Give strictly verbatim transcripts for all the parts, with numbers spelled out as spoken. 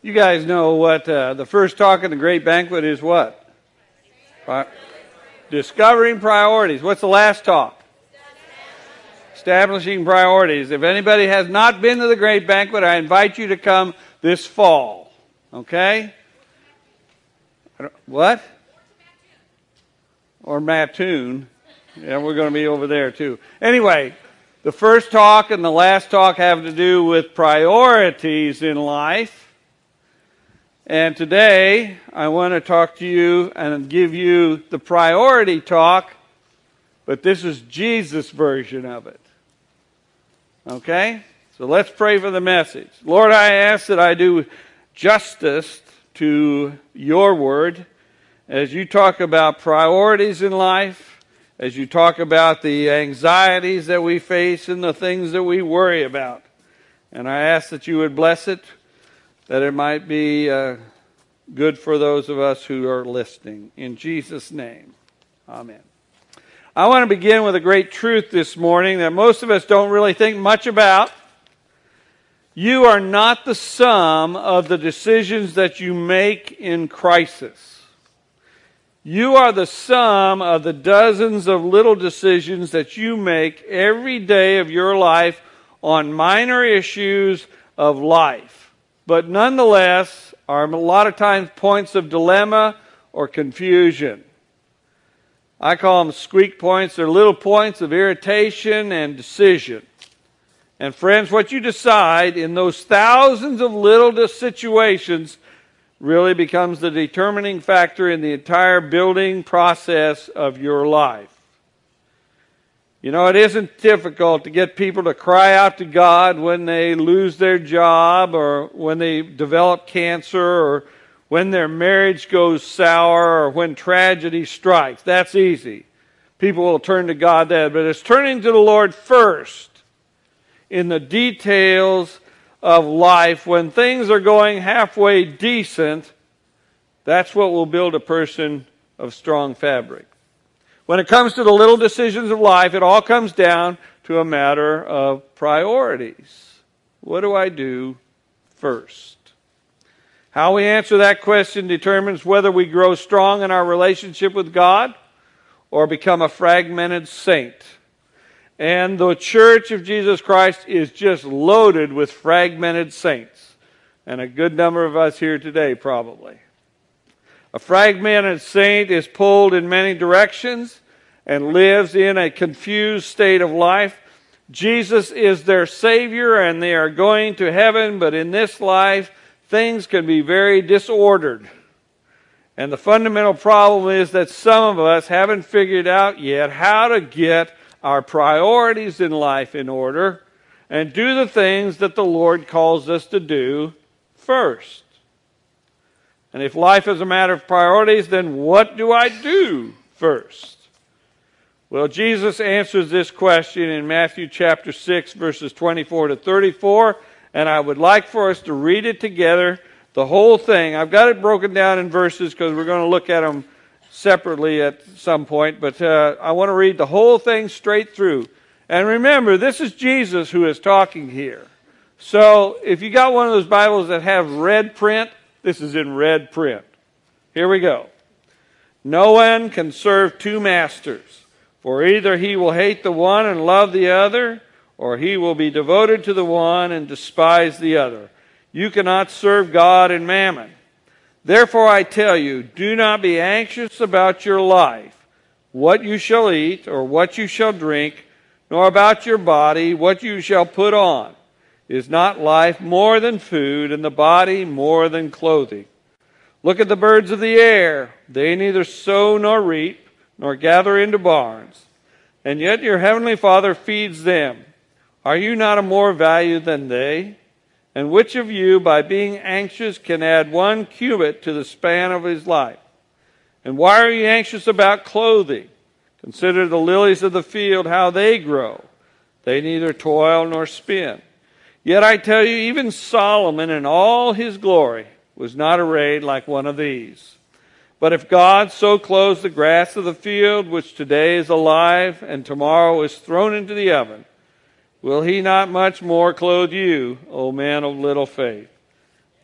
You guys know what uh, the first talk in the Great Banquet is what? Pri- Discovering priorities. What's the last talk? Establishing priorities. If anybody has not been to the Great Banquet, I invite you to come this fall. Okay? What? Or Mattoon. Yeah, we're going to be over there too. Anyway, the first talk and the last talk have to do with priorities in life. And today, I want to talk to you and give you the priority talk, but this is Jesus' version of it. Okay? So let's pray for the message. Lord, I ask that I do justice to your word as you talk about priorities in life, as you talk about the anxieties that we face and the things that we worry about. And I ask that you would bless it, that it might be uh, good for those of us who are listening. In Jesus' name, amen. I want to begin with a great truth this morning that most of us don't really think much about. You are not the sum of the decisions that you make in crisis. You are the sum of the dozens of little decisions that you make every day of your life on minor issues of life, but nonetheless are a lot of times points of dilemma or confusion. I call them squeak points. They're little points of irritation and decision. And friends, what you decide in those thousands of little situations really becomes the determining factor in the entire building process of your life. You know, it isn't difficult to get people to cry out to God when they lose their job or when they develop cancer or when their marriage goes sour or when tragedy strikes. That's easy. People will turn to God then. But it's turning to the Lord first in the details of life. When things are going halfway decent, that's what will build a person of strong fabric. When it comes to the little decisions of life, it all comes down to a matter of priorities. What do I do first? How we answer that question determines whether we grow strong in our relationship with God or become a fragmented saint. And the Church of Jesus Christ is just loaded with fragmented saints. And a good number of us here today, probably. A fragmented saint is pulled in many directions and lives in a confused state of life. Jesus is their Savior and they are going to heaven, but in this life, things can be very disordered. And the fundamental problem is that some of us haven't figured out yet how to get our priorities in life in order and do the things that the Lord calls us to do first. And if life is a matter of priorities, then what do I do first? Well, Jesus answers this question in Matthew chapter six, verses twenty-four to thirty-four, and I would like for us to read it together, the whole thing. I've got it broken down in verses because we're going to look at them separately at some point, but uh, I want to read the whole thing straight through. And remember, this is Jesus who is talking here. So if you got one of those Bibles that have red print, this is in red print. Here we go. No one can serve two masters, for either he will hate the one and love the other, or he will be devoted to the one and despise the other. You cannot serve God and mammon. Therefore I tell you, do not be anxious about your life, what you shall eat or what you shall drink, nor about your body, what you shall put on. Is not life more than food, and the body more than clothing? Look at the birds of the air. They neither sow nor reap, nor gather into barns, and yet your heavenly Father feeds them. Are you not of more value than they? And which of you, by being anxious, can add one cubit to the span of his life? And why are you anxious about clothing? Consider the lilies of the field, how they grow. They neither toil nor spin. Yet I tell you, even Solomon in all his glory was not arrayed like one of these. But if God so clothes the grass of the field, which today is alive and tomorrow is thrown into the oven, will he not much more clothe you, O man of little faith?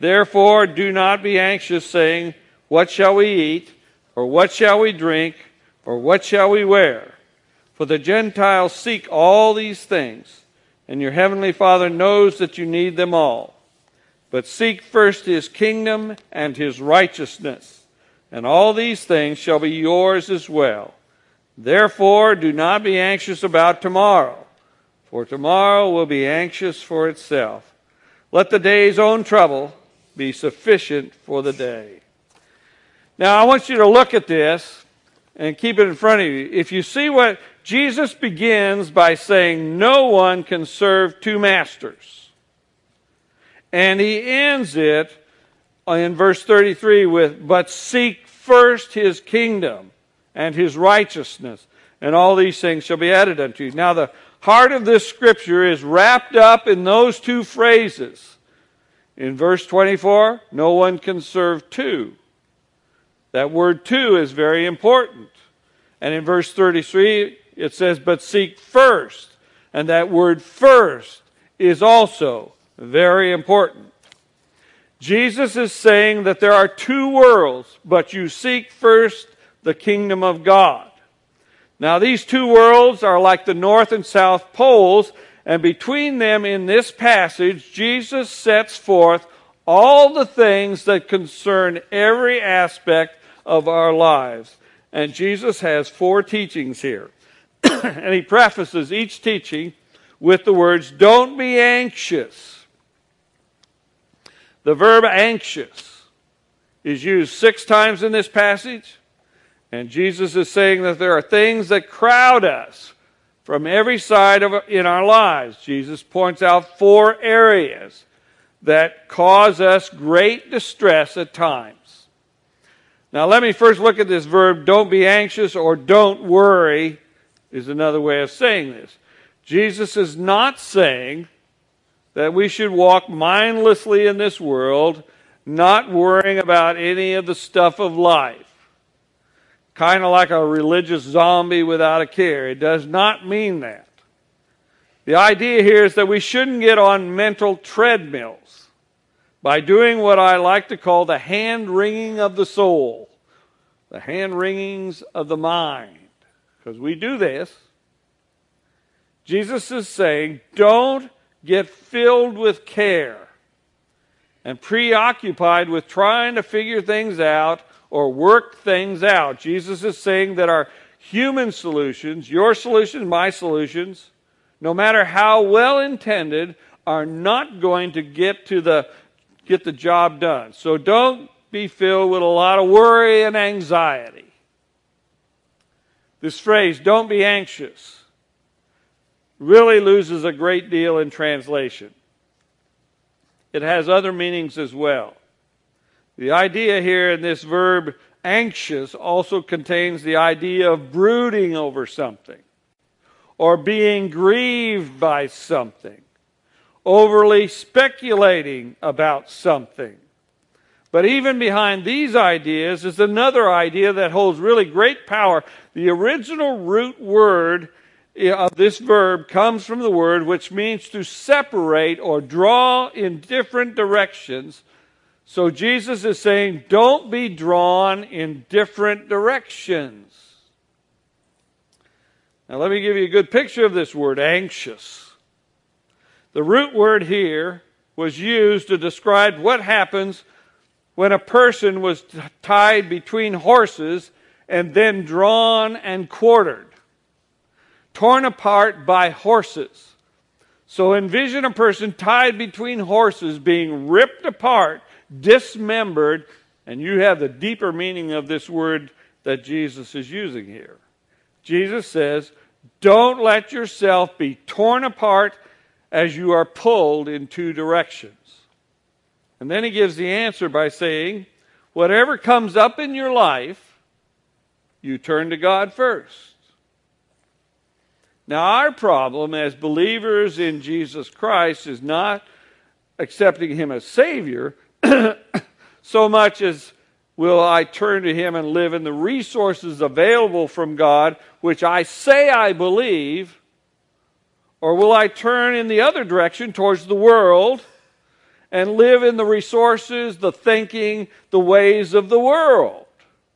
Therefore, do not be anxious, saying, what shall we eat? Or what shall we drink? Or what shall we wear? For the Gentiles seek all these things, and your heavenly Father knows that you need them all. But seek first his kingdom and his righteousness, and all these things shall be yours as well. Therefore, do not be anxious about tomorrow, for tomorrow will be anxious for itself. Let the day's own trouble be sufficient for the day. Now, I want you to look at this and keep it in front of you. If you see what Jesus begins by saying, no one can serve two masters. And he ends it in verse thirty-three with, but seek first his kingdom and his righteousness, and all these things shall be added unto you. Now, the heart of this scripture is wrapped up in those two phrases. In verse twenty-four, no one can serve two. That word two is very important. And in verse thirty-three, it says, but seek first. And that word first is also very important. Jesus is saying that there are two worlds, but you seek first the kingdom of God. Now, these two worlds are like the north and south poles, and between them in this passage, Jesus sets forth all the things that concern every aspect of our lives. And Jesus has four teachings here. And he prefaces each teaching with the words, don't be anxious. The verb anxious is used six times in this passage. And Jesus is saying that there are things that crowd us from every side of in our lives. Jesus points out four areas that cause us great distress at times. Now let me first look at this verb, don't be anxious or don't worry is another way of saying this. Jesus is not saying that we should walk mindlessly in this world, not worrying about any of the stuff of life. Kind of like a religious zombie without a care. It does not mean that. The idea here is that we shouldn't get on mental treadmills by doing what I like to call the hand-wringing of the soul, the hand-wringings of the mind, because we do this. Jesus is saying, don't get filled with care and preoccupied with trying to figure things out or work things out. Jesus is saying that our human solutions, your solutions, my solutions, no matter how well intended, are not going to get to the get the job done. So don't be filled with a lot of worry and anxiety. This phrase, don't be anxious, really loses a great deal in translation. It has other meanings as well. The idea here in this verb anxious also contains the idea of brooding over something or being grieved by something, overly speculating about something. But even behind these ideas is another idea that holds really great power. The original root word of this verb comes from the word which means to separate or draw in different directions. So Jesus is saying, don't be drawn in different directions. Now let me give you a good picture of this word, anxious. The root word here was used to describe what happens when a person was tied between horses and then drawn and quartered, torn apart by horses. So envision a person tied between horses being ripped apart, dismembered, and you have the deeper meaning of this word that Jesus is using here. Jesus says, don't let yourself be torn apart as you are pulled in two directions. And then he gives the answer by saying, whatever comes up in your life, you turn to God first. Now, our problem as believers in Jesus Christ is not accepting Him as Savior so much as will I turn to Him and live in the resources available from God, which I say I believe, or will I turn in the other direction towards the world and live in the resources, the thinking, the ways of the world.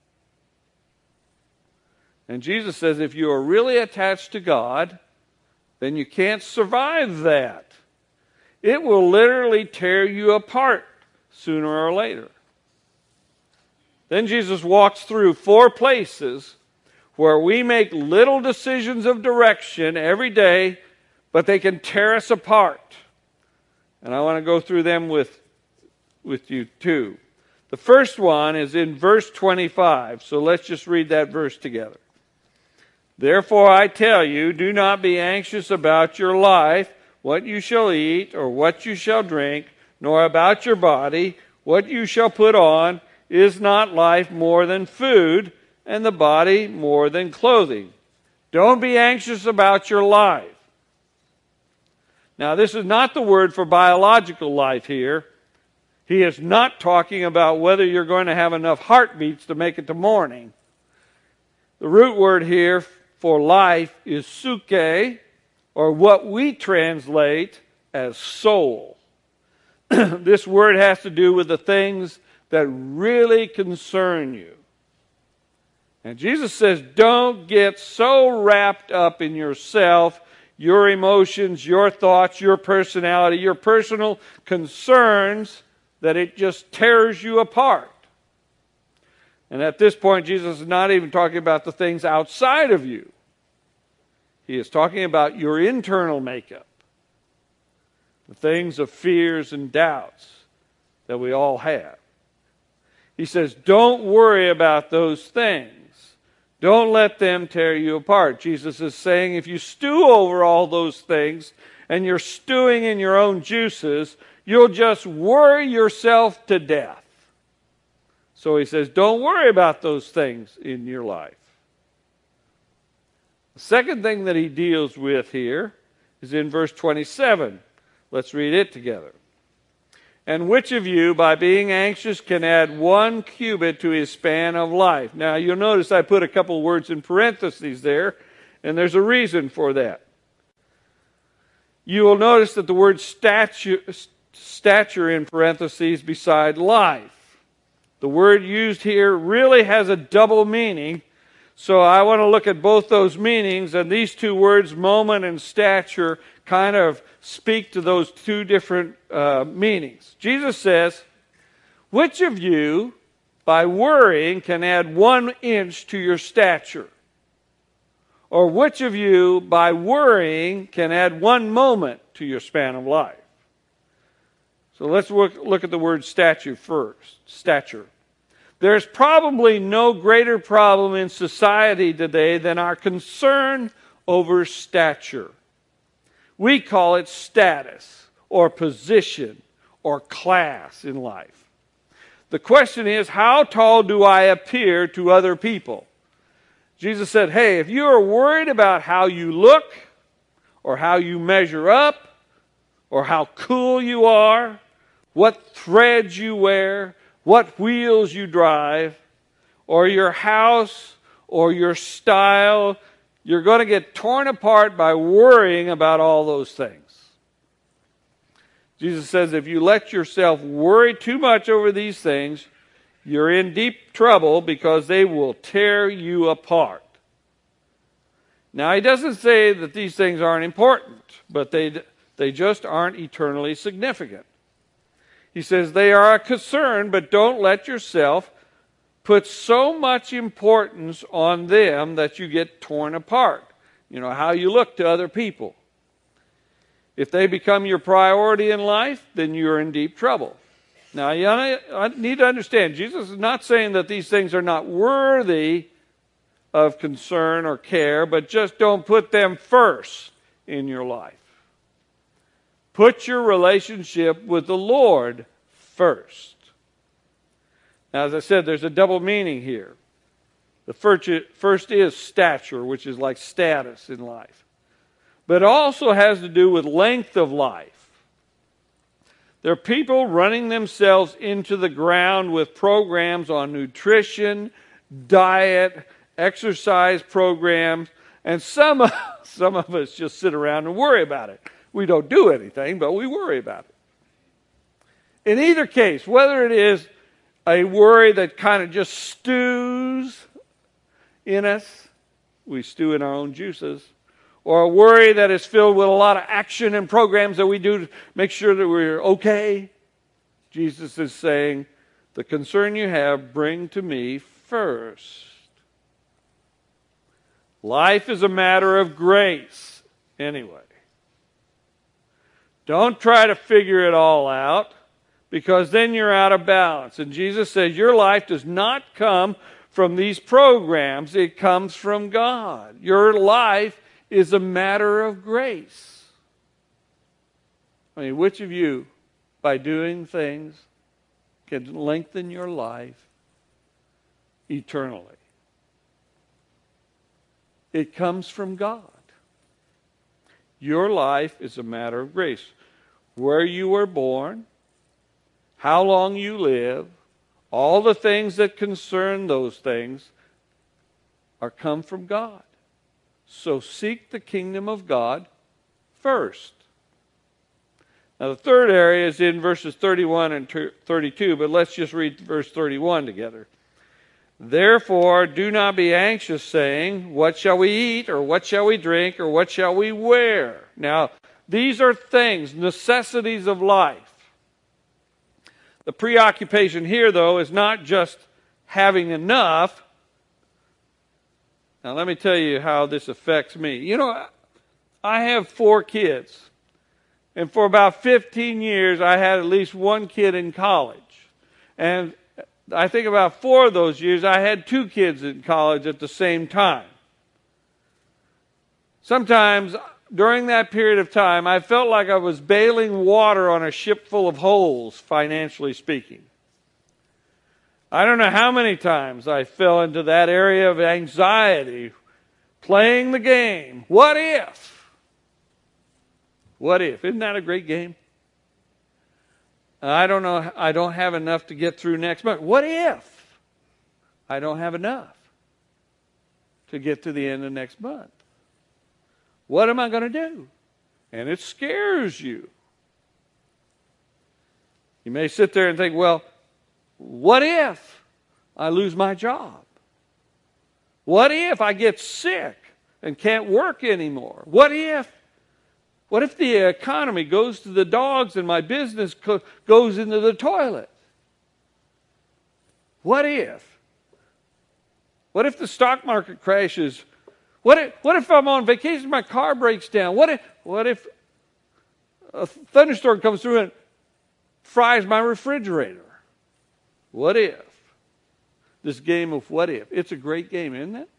And Jesus says if you are really attached to God, then you can't survive that. It will literally tear you apart sooner or later. Then Jesus walks through four places where we make little decisions of direction every day, but they can tear us apart. And I want to go through them with, with you too. The first one is in verse twenty-five, so let's just read that verse together. Therefore I tell you, do not be anxious about your life, what you shall eat or what you shall drink, nor about your body, what you shall put on. Is not life more than food, and the body more than clothing? Don't be anxious about your life. Now, this is not the word for biological life here. He is not talking about whether you're going to have enough heartbeats to make it to morning. The root word here for life is suke, or what we translate as soul. This word has to do with the things that really concern you. And Jesus says, don't get so wrapped up in yourself, your emotions, your thoughts, your personality, your personal concerns, that it just tears you apart. And at this point, Jesus is not even talking about the things outside of you. He is talking about your internal makeup, the things of fears and doubts that we all have. He says, don't worry about those things. Don't let them tear you apart. Jesus is saying if you stew over all those things and you're stewing in your own juices, you'll just worry yourself to death. So he says, don't worry about those things in your life. The second thing that he deals with here is in verse twenty-seven. Let's read it together. And which of you, by being anxious, can add one cubit to his span of life? Now, you'll notice I put a couple words in parentheses there, and there's a reason for that. You will notice that the word stature, stature in parentheses beside life. The word used here really has a double meaning, so I want to look at both those meanings, and these two words, moment and stature, kind of speak to those two different uh, meanings. Jesus says, which of you, by worrying, can add one inch to your stature? Or which of you, by worrying, can add one moment to your span of life? So let's look, look at the word stature first. Stature. There's probably no greater problem in society today than our concern over stature. We call it status or position or class in life. The question is, how tall do I appear to other people? Jesus said, hey, if you are worried about how you look or how you measure up or how cool you are, what threads you wear, what wheels you drive, or your house or your style, you're going to get torn apart by worrying about all those things. Jesus says if you let yourself worry too much over these things, you're in deep trouble because they will tear you apart. Now, he doesn't say that these things aren't important, but they, they just aren't eternally significant. He says they are a concern, but don't let yourself put so much importance on them that you get torn apart. You know, how you look to other people. If they become your priority in life, then you're in deep trouble. Now, you need to understand, Jesus is not saying that these things are not worthy of concern or care, but just don't put them first in your life. Put your relationship with the Lord first. Now, as I said, there's a double meaning here. The first, first is stature, which is like status in life. But it also has to do with length of life. There are people running themselves into the ground with programs on nutrition, diet, exercise programs, and some, some of us just sit around and worry about it. We don't do anything, but we worry about it. In either case, whether it is a worry that kind of just stews in us, we stew in our own juices, or a worry that is filled with a lot of action and programs that we do to make sure that we're okay, Jesus is saying, the concern you have, bring to me first. Life is a matter of grace, anyway. Don't try to figure it all out, because then you're out of balance. And Jesus says your life does not come from these programs. It comes from God. Your life is a matter of grace. I mean, which of you, by doing things, can lengthen your life eternally? It comes from God. Your life is a matter of grace. Where you were born, how long you live, all the things that concern those things are come from God. So seek the kingdom of God first. Now the third area is in verses thirty-one and thirty-two, but let's just read verse thirty-one together. Therefore, do not be anxious, saying, what shall we eat, or what shall we drink, or what shall we wear? Now, these are things, necessities of life. The preoccupation here, though, is not just having enough. Now, let me tell you how this affects me. You know, I have four kids. And for about fifteen years, I had at least one kid in college. And I think about four of those years, I had two kids in college at the same time. Sometimes, during that period of time, I felt like I was bailing water on a ship full of holes, financially speaking. I don't know how many times I fell into that area of anxiety, playing the game. What if? What if? Isn't that a great game? I don't know, I don't have enough to get through next month. What if I don't have enough to get to the end of next month? What am I going to do? And it scares you. You may sit there and think, well, what if I lose my job? What if I get sick and can't work anymore? What if What if the economy goes to the dogs and my business co- goes into the toilet? What if? What if the stock market crashes? What if, what if I'm on vacation and my car breaks down? What if, what if a thunderstorm comes through and fries my refrigerator? What if? This game of what if. It's a great game, isn't it?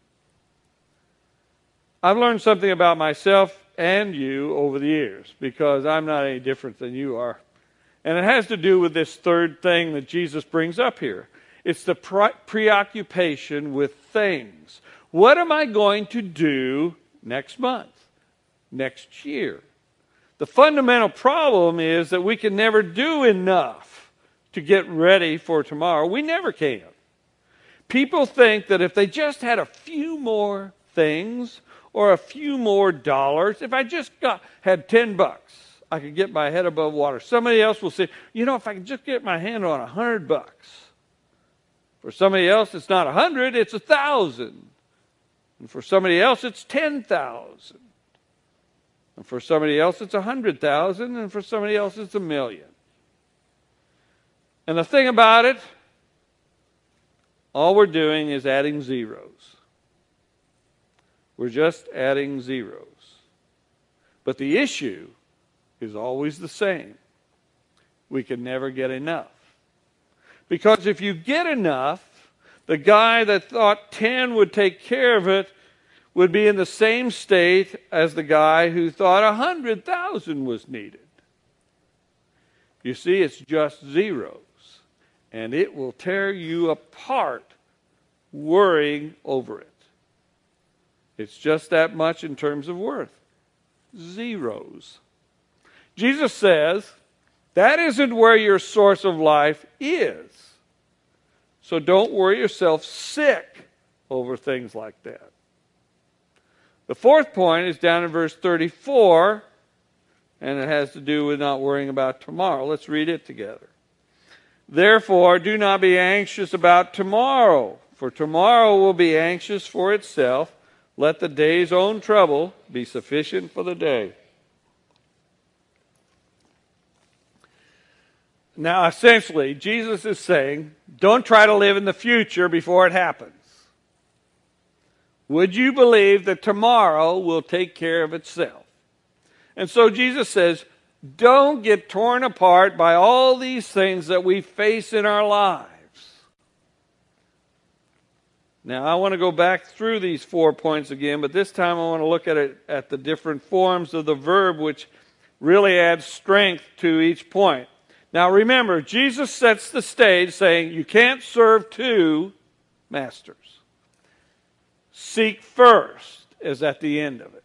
I've learned something about myself and you over the years, because I'm not any different than you are. And it has to do with this third thing that Jesus brings up here. It's the pre- preoccupation with things. What am I going to do next month? Next year? The fundamental problem is that we can never do enough to get ready for tomorrow. We never can. People think that if they just had a few more things or a few more dollars, if I just got had ten bucks, I could get my head above water. Somebody else will say, you know, if I could just get my hand on a hundred bucks. For somebody else, it's not a hundred, it's a thousand. And for somebody else, it's ten thousand. And for somebody else, it's a hundred thousand. And for somebody else, it's a million. And the thing about it, all we're doing is adding zeros. We're just adding zeros. But the issue is always the same. We can never get enough. Because if you get enough, the guy that thought ten would take care of it would be in the same state as the guy who thought one hundred thousand was needed. You see, it's just zeros. And it will tear you apart worrying over it. It's just that much in terms of worth. Zeros. Jesus says, that isn't where your source of life is. So don't worry yourself sick over things like that. The fourth point is down in verse thirty-four, and it has to do with not worrying about tomorrow. Let's read it together. Therefore, do not be anxious about tomorrow, for tomorrow will be anxious for itself. Let the day's own trouble be sufficient for the day. Now, essentially, Jesus is saying, don't try to live in the future before it happens. Would you believe that tomorrow will take care of itself? And so Jesus says, don't get torn apart by all these things that we face in our lives. Now, I want to go back through these four points again, but this time I want to look at it at the different forms of the verb, which really adds strength to each point. Now, remember, Jesus sets the stage saying you can't serve two masters. Seek first is at the end of it.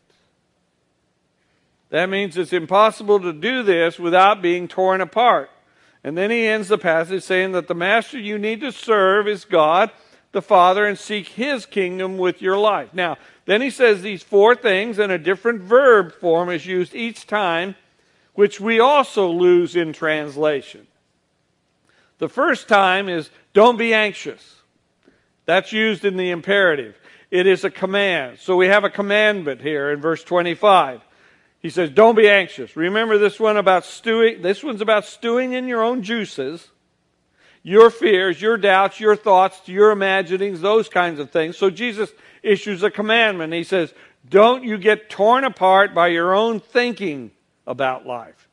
That means it's impossible to do this without being torn apart. And then he ends the passage saying that the master you need to serve is God, the Father, and seek His kingdom with your life. Now, then he says these four things, and a different verb form is used each time, which we also lose in translation. The first time is, don't be anxious. That's used in the imperative. It is a command. So we have a commandment here in verse twenty-five. He says, don't be anxious. Remember this one about stewing? This one's about stewing in your own juices, your fears, your doubts, your thoughts, your imaginings, those kinds of things. So Jesus issues a commandment. He says, don't you get torn apart by your own thinking about life.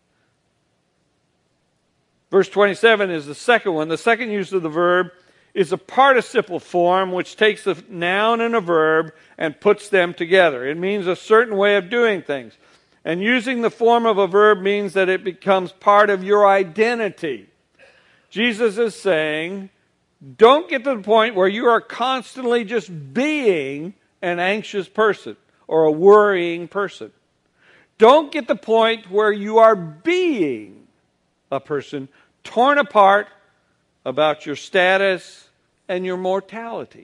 Verse twenty-seven is the second one. The second use of the verb is a participle form which takes a noun and a verb and puts them together. It means a certain way of doing things. And using the form of a verb means that it becomes part of your identity. Jesus is saying, don't get to the point where you are constantly just being an anxious person or a worrying person. Don't get to the point where you are being a person torn apart about your status and your mortality.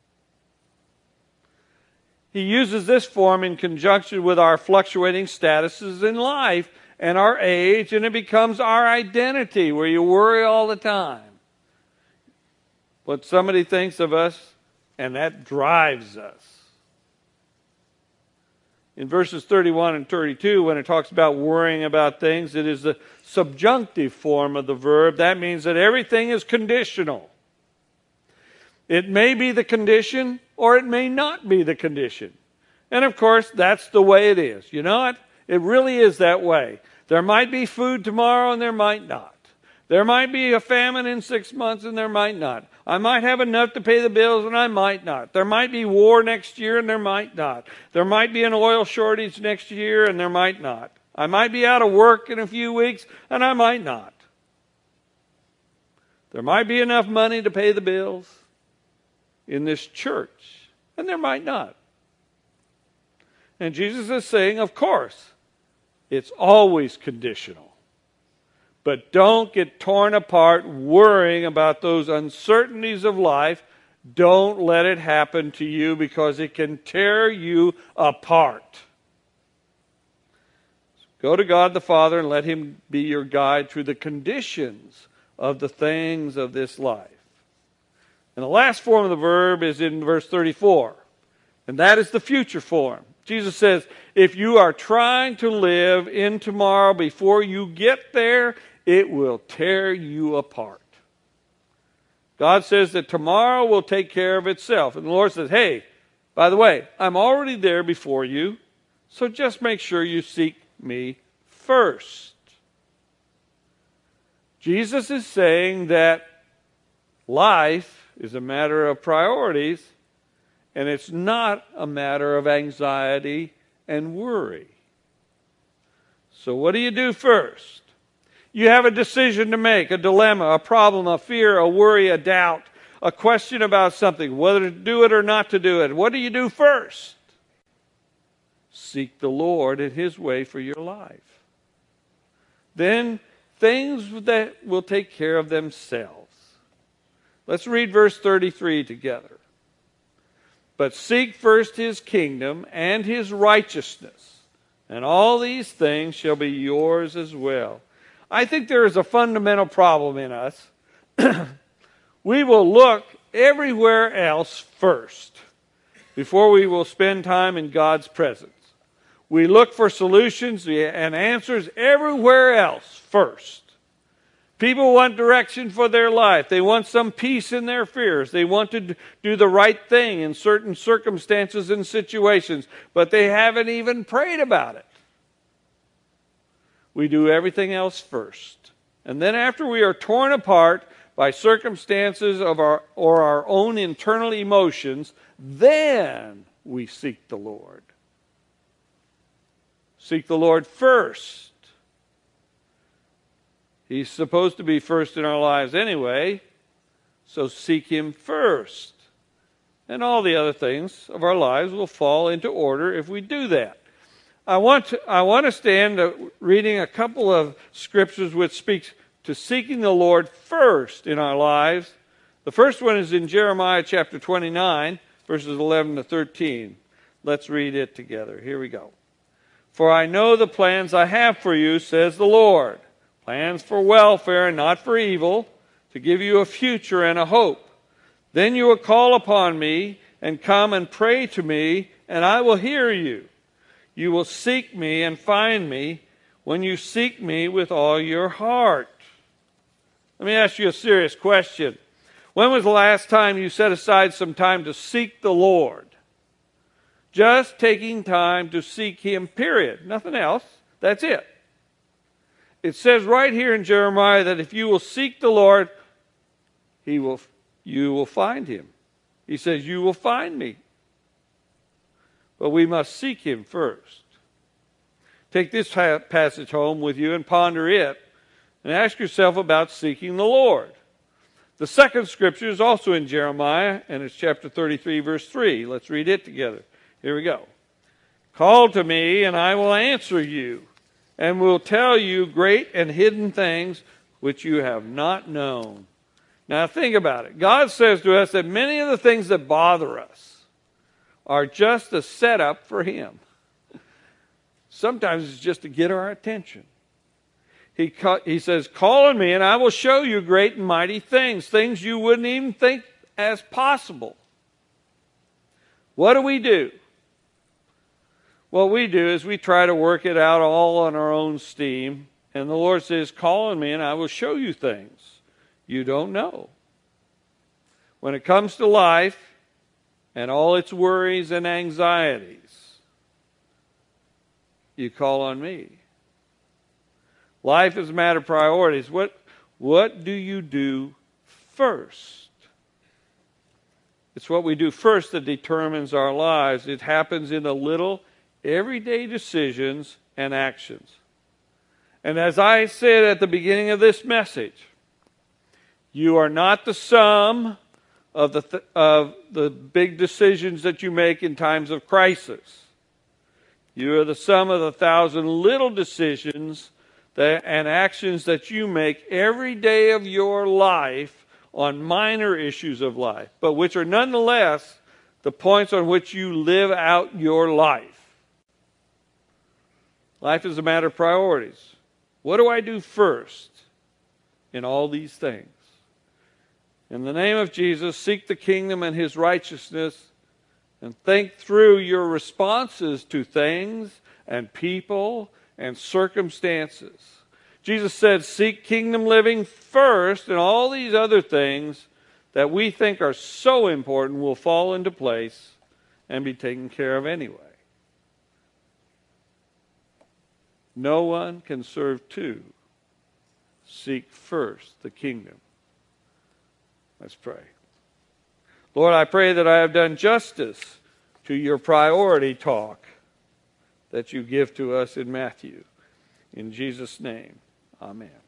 He uses this form in conjunction with our fluctuating statuses in life and our age, and it becomes our identity where you worry all the time. What somebody thinks of us, and that drives us. In verses thirty-one and thirty-two, when it talks about worrying about things, it is the subjunctive form of the verb. That means that everything is conditional. It may be the condition, or it may not be the condition. And of course, that's the way it is. You know what? It really is that way. There might be food tomorrow, and there might not. There might be a famine in six months, and there might not. I might have enough to pay the bills, and I might not. There might be war next year, and there might not. There might be an oil shortage next year, and there might not. I might be out of work in a few weeks, and I might not. There might be enough money to pay the bills in this church, and there might not. And Jesus is saying, of course, it's always conditional. But don't get torn apart worrying about those uncertainties of life. Don't let it happen to you because it can tear you apart. Go to God the Father and let Him be your guide through the conditions of the things of this life. And the last form of the verb is in verse thirty-four. And that is the future form. Jesus says, if you are trying to live in tomorrow before you get there, it will tear you apart. God says that tomorrow will take care of itself. And the Lord says, hey, by the way, I'm already there before you, so just make sure you seek me first. Jesus is saying that life is a matter of priorities, and it's not a matter of anxiety and worry. So what do you do first? You have a decision to make, a dilemma, a problem, a fear, a worry, a doubt, a question about something, whether to do it or not to do it. What do you do first? Seek the Lord and His way for your life. Then things that will take care of themselves. Let's read verse thirty-three together. But seek first His kingdom and His righteousness, and all these things shall be yours as well. I think there is a fundamental problem in us we will look everywhere else first before we will spend time in God's presence. We look for solutions and answers everywhere else first. People want direction for their life. They want some peace in their fears. They want to do the right thing in certain circumstances and situations, but they haven't even prayed about it. We do everything else first. And then after we are torn apart by circumstances of our or our own internal emotions, then we seek the Lord. Seek the Lord first. He's supposed to be first in our lives anyway, so seek Him first. And all the other things of our lives will fall into order if we do that. I want to, I want to stand uh, reading a couple of scriptures which speaks to seeking the Lord first in our lives. The first one is in Jeremiah chapter twenty-nine, verses eleven to thirteen. Let's read it together. Here we go. For I know the plans I have for you, says the Lord. Plans for welfare and not for evil, to give you a future and a hope. Then you will call upon me and come and pray to me, and I will hear you. You will seek me and find me when you seek me with all your heart. Let me ask you a serious question. When was the last time you set aside some time to seek the Lord? Just taking time to seek Him, period. Nothing else. That's it. It says right here in Jeremiah that if you will seek the Lord, He will, you will find Him. He says, you will find me. But we must seek Him first. Take this passage home with you and ponder it, and ask yourself about seeking the Lord. The second scripture is also in Jeremiah, and it's chapter thirty-three, verse three. Let's read it together. Here we go. Call to me, and I will answer you, and will tell you great and hidden things which you have not known. Now think about it. God says to us that many of the things that bother us are just a setup for Him. Sometimes it's just to get our attention. He, he says, call on me and I will show you great and mighty things, things you wouldn't even think as possible. What do we do? What we do is we try to work it out all on our own steam. And the Lord says, call on me and I will show you things you don't know. When it comes to life and all its worries and anxieties, you call on me. Life is a matter of priorities. What, what do you do first? It's what we do first that determines our lives. It happens in the little everyday decisions and actions. And as I said at the beginning of this message, you are not the sum of the, th- of the big decisions that you make in times of crisis. You are the sum of the thousand little decisions that, and actions that you make every day of your life on minor issues of life, but which are nonetheless the points on which you live out your life. Life is a matter of priorities. What do I do first in all these things? In the name of Jesus, seek the kingdom and His righteousness, and think through your responses to things and people and circumstances. Jesus said, seek kingdom living first, and all these other things that we think are so important will fall into place and be taken care of anyway. No one can serve two. Seek first the kingdom. Let's pray. Lord, I pray that I have done justice to your priority talk that you give to us in Matthew. In Jesus' name, amen.